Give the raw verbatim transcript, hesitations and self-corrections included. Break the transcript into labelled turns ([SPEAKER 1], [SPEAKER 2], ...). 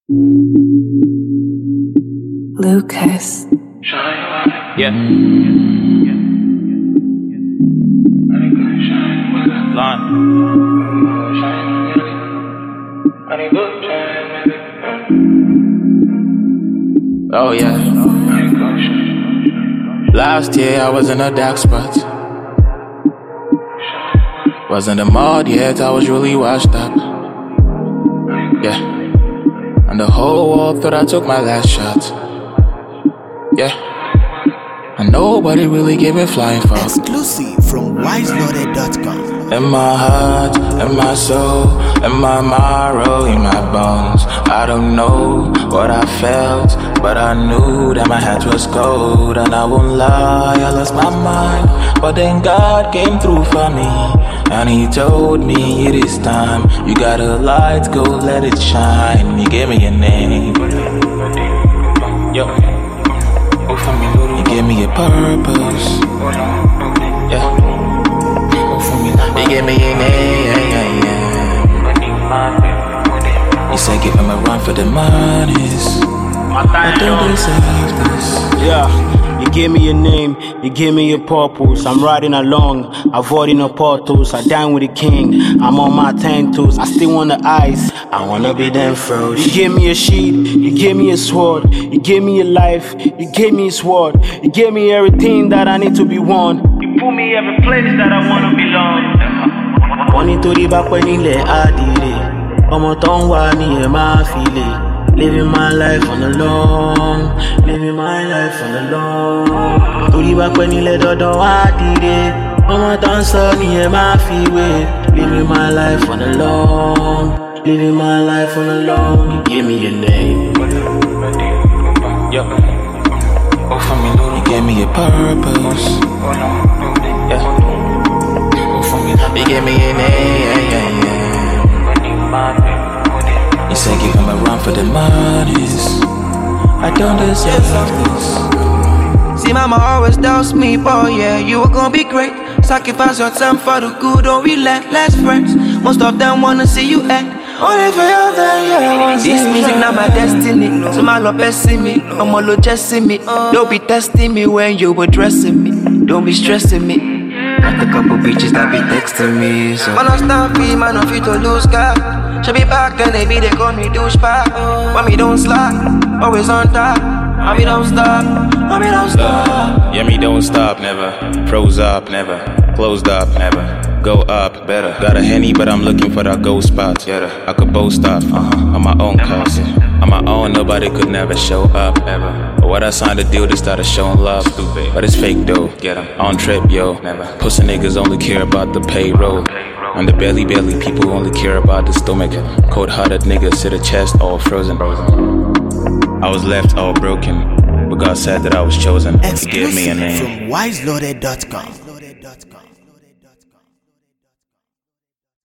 [SPEAKER 1] Lucas.
[SPEAKER 2] Yeah. Line. Oh yeah. Last year I was in a dark spot. Wasn't a mod yet, I was really washed up. Yeah. And the whole world thought I took my last shot. Yeah. And nobody really gave me flying fuck.
[SPEAKER 3] Exclusive from wise loaded dot com.
[SPEAKER 2] In my heart, in my soul, in my marrow, in my bones. I don't know what I felt, but I knew that my heart was cold. And I won't lie, I lost my mind, but then God came through for me. And he told me it is time. You got a light, go let it shine. He gave me a name. Yo. He gave me a purpose. Yeah. He gave me a name. He said give him a run for the monies. I don't deserve this.
[SPEAKER 4] Yeah. You gave me a name, you gave me a purpose. I'm riding along, avoiding the portals. I dine with the king, I'm on my ten toes. I still want the ice, I wanna be them froze. You gave me a sheet, you gave me a sword. You gave me a life, you gave me a sword. You gave me everything that I need to be one. You put me every place that I wanna belong. Wọ́n nítorí bá pẹ́ nílẹ̀ àdìrẹ, ọmọ tó ń wá ní ẹ̀ máa fi lè. Living my life on the long, living my life on the long. Torí bá pẹ́ nílẹ̀ dandan wá dìde, ọmọ tó ń sọ ní ẹ máa fi wé. Living my life on the long, living my life on the long. You give me a name.
[SPEAKER 2] Yo. Oh, for me, you gave me a purpose. Yeah. Oh, for me, you gave me a name. You said give him a run for the monies. I don't deserve this.
[SPEAKER 5] See, mama always tells me, boy, yeah, you were gonna be great. Sacrifice your time for the good, don't relentless friends. Most of them wanna see you act. Only for your time, yeah. This music not my destiny. So my love blessing me, I'm all chasing me. Don't be testing me when you were dressing me. Don't be stressing me. Got a couple bitches that be texting me. So man, I stop me, man, I feel to lose God. Should be back then, they be they call me douchebag. But me don't slack, always on top. And me don't stop, and me don't stop.
[SPEAKER 2] Yeah, me don't stop, never. Froze up, never. Closed up, never. Go up, better. Got a Henny, but I'm looking for that gold spot. Yeah, I could boast off uh-huh. on my own cause. On my own, nobody could never show up, ever. But what I signed a deal, they started showing love. Stupid. But it's fake though. Get 'em on trip, yo. Never. Pussy niggas only care about the payroll. On the belly belly, people only care about the stomach. Cold-hearted niggas to the chest, all frozen. I was left all broken, but God said that I was chosen. He gave me a name.
[SPEAKER 3] From wise loaded dot com.